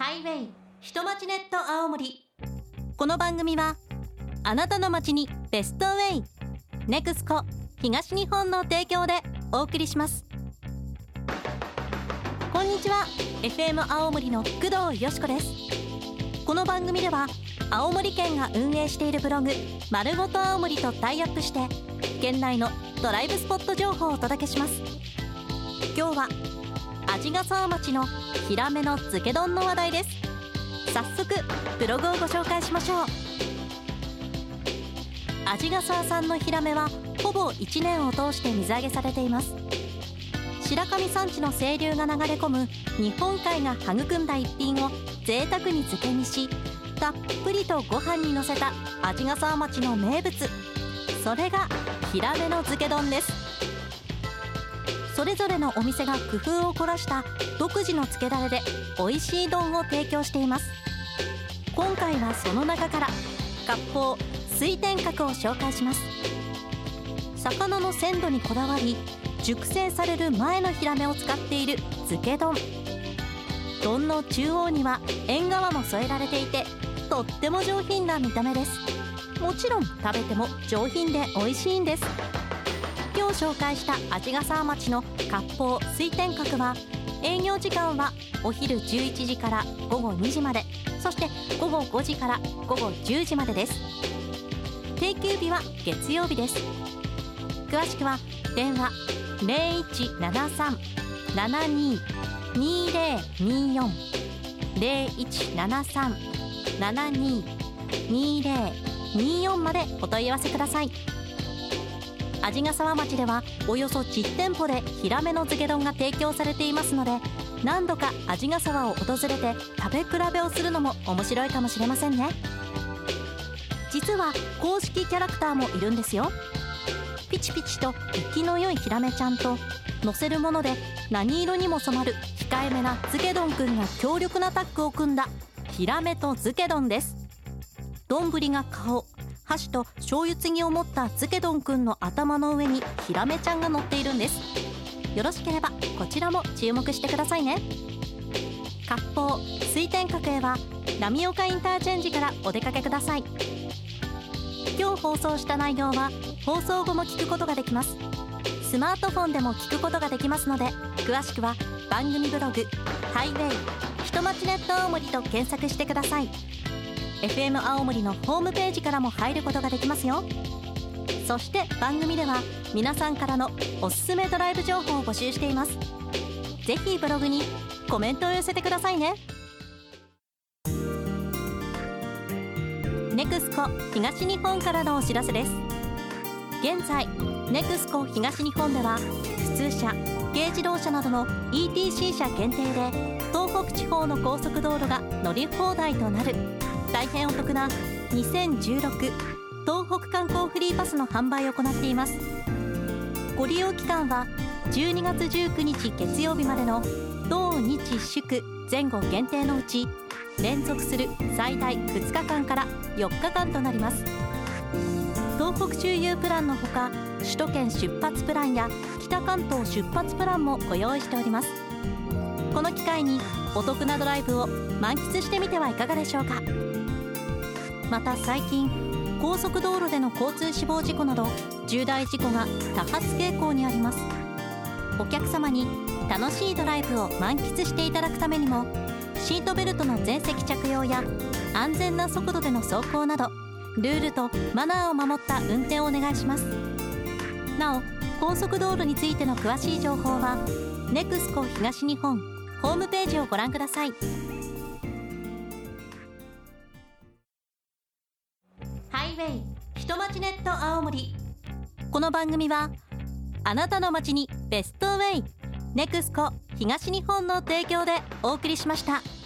ハイウェイ人町ネット青森。この番組はあなたの街にベストウェイネクスコ東日本の提供でお送りします。こんにちは、 FM 青森の工藤よしこです。この番組では青森県が運営しているブログまるごと青森とタイアップして県内のドライブスポット情報をお届けします。今日は鰺ヶ沢町のヒラメの漬け丼の話題です。早速ブログをご紹介しましょう。鰺ヶ沢産のヒラメはほぼ1年を通して水揚げされています。白神山地の清流が流れ込む日本海が育んだ一品を贅沢に漬けにし、たっぷりとご飯にのせた鰺ヶ沢町の名物、それがヒラメの漬け丼です。それぞれのお店が工夫を凝らした独自の漬けだれで美味しい丼を提供しています。今回はその中から割烹水天閣を紹介します。魚の鮮度にこだわり熟成される前のヒラメを使っている漬け丼。丼の中央には縁側も添えられていてとっても上品な見た目です。もちろん食べても上品で美味しいんです。今日紹介した鰺ヶ沢町の割烹水天閣は営業時間はお昼11時から午後2時まで、そして午後5時から午後10時までです。定休日は月曜日です。詳しくは電話 0173-72-2024 0173-72-2024 までお問い合わせください。鰺ヶ沢町ではおよそ10店舗でヒラメの漬け丼が提供されていますので、何度か鰺ヶ沢を訪れて食べ比べをするのも面白いかもしれませんね。実は公式キャラクターもいるんですよ。ピチピチと生きの良いヒラメちゃんと、乗せるもので何色にも染まる控えめな漬け丼くんが強力なタッグを組んだヒラメと漬け丼です。丼が顔、箸と醤油継ぎを持った漬け丼くんの頭の上にヒラメちゃんが乗っているんです。よろしければこちらも注目してくださいね。割烹水天閣へは浪岡インターチェンジからお出かけください。今日放送した内容は放送後も聞くことができます。スマートフォンでも聞くことができますので、詳しくは番組ブログハイウェイ人町ネット青森と検索してください。FM 青森のホームページからも入ることができますよ。そして番組では皆さんからのおすすめドライブ情報を募集しています。ぜひブログにコメントを寄せてくださいね。ネクスコ東日本からのお知らせです。現在ネクスコ東日本では普通車、軽自動車などの ETC 車限定で東北地方の高速道路が乗り放題となる大変お得な2016東北観光フリーパスの販売を行っています。ご利用期間は12月19日月曜日までの土日祝前後限定のうち、連続する最大2日間から4日間となります。東北周遊プランのほか、首都圏出発プランや北関東出発プランもご用意しております。この機会にお得なドライブを満喫してみてはいかがでしょうか。また最近高速道路での交通死亡事故など重大事故が多発傾向にあります。お客様に楽しいドライブを満喫していただくためにも、シートベルトの全席着用や安全な速度での走行などルールとマナーを守った運転をお願いします。なお高速道路についての詳しい情報はネクスコ東日本ホームページをご覧ください。ハイウェイ人町ネット青森。この番組はあなたの街にベストウェイネクスコ東日本の提供でお送りしました。